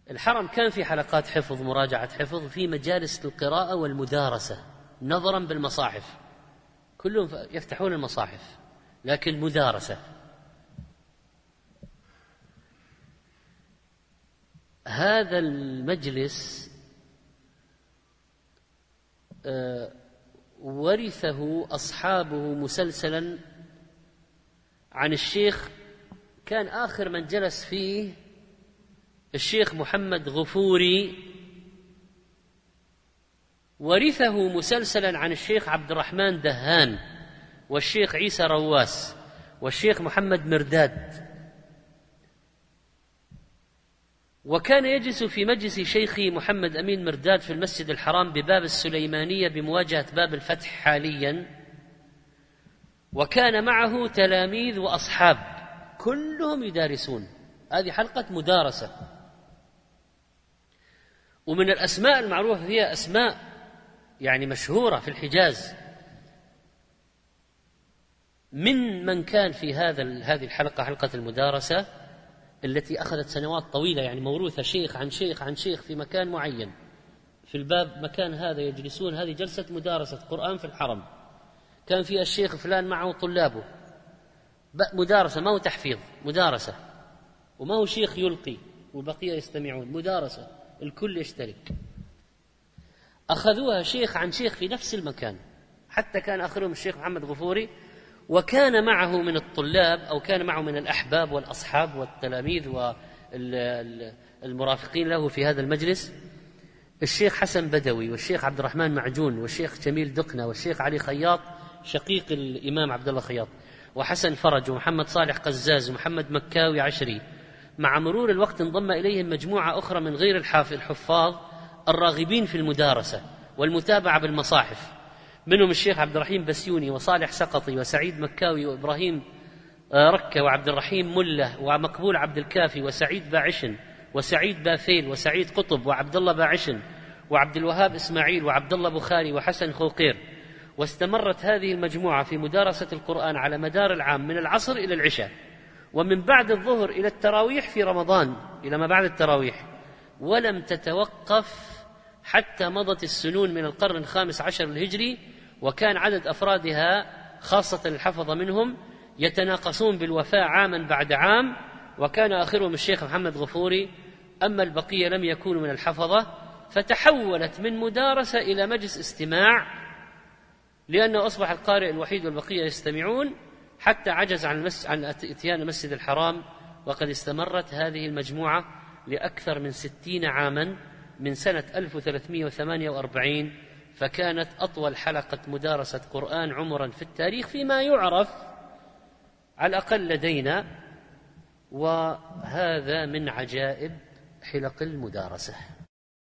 الحرم كان في حلقات حفظ، مراجعة حفظ، في مجالس القراءة والمدارسة نظرا بالمصاحف، كلهم يفتحون المصاحف، لكن مدارسة. هذا المجلس ورثه أصحابه مسلسلا عن الشيخ، كان آخر من جلس فيه الشيخ محمد غفوري، ورثه مسلسلا عن الشيخ عبد الرحمن دهان والشيخ عيسى رواس والشيخ محمد مرداد. وكان يجلس في مجلس شيخي محمد أمين مرداد في المسجد الحرام بباب السليمانية بمواجهة باب الفتح حاليا، وكان معه تلاميذ وأصحاب كلهم يدارسون. هذه حلقة مدارسة. ومن الأسماء المعروفة فيها أسماء يعني مشهورة في الحجاز، من كان في هذه الحلقة، حلقة المدارسة التي أخذت سنوات طويلة، يعني موروثة شيخ عن شيخ عن شيخ في مكان معين في الباب، مكان هذا يجلسون، هذه جلسة مدارسة قرآن في الحرم، كان فيها الشيخ فلان معه طلابه، مدارسة، ما هو تحفيظ، مدارسة، وما هو شيخ يلقي والبقية يستمعون، مدارسة الكل يشترك. أخذوها شيخ عن شيخ في نفس المكان، حتى كان آخرهم الشيخ محمد غفوري، وكان معه من الطلاب أو كان معه من الأحباب والأصحاب والتلاميذ والمرافقين له في هذا المجلس الشيخ حسن بدوي والشيخ عبد الرحمن معجون والشيخ جميل دقنة والشيخ علي خياط شقيق الإمام عبد الله خياط وحسن فرج ومحمد صالح قزاز ومحمد مكاوي عشري. مع مرور الوقت انضم إليهم مجموعة أخرى من غير الحفاظ الراغبين في المدارسة والمتابعة بالمصاحف، منهم الشيخ عبد الرحيم بسيوني وصالح سقطي وسعيد مكاوي وإبراهيم ركة وعبد الرحيم ملة ومقبول عبد الكافي وسعيد باعشن وسعيد بافيل وسعيد قطب وعبد الله باعشن وعبد الوهاب إسماعيل وعبد الله بخاري وحسن خوقير. واستمرت هذه المجموعة في مدارسة القرآن على مدار العام من العصر إلى العشاء، ومن بعد الظهر إلى التراويح في رمضان، إلى ما بعد التراويح، ولم تتوقف حتى مضت السنون من القرن الخامس عشر الهجري. وكان عدد أفرادها خاصة الحفظة منهم يتناقصون بالوفاء عاما بعد عام، وكان آخرهم الشيخ محمد غفوري، أما البقية لم يكونوا من الحفظة، فتحولت من مدارسة إلى مجلس استماع، لأنه أصبح القارئ الوحيد والبقية يستمعون، حتى عجز عن إتيان المسجد الحرام. وقد استمرت هذه المجموعة لأكثر من 60 عاما من سنة 1348، فكانت أطول حلقة مدارسة قرآن عمرا في التاريخ فيما يعرف على الأقل لدينا. وهذا من عجائب حلق المدارسة.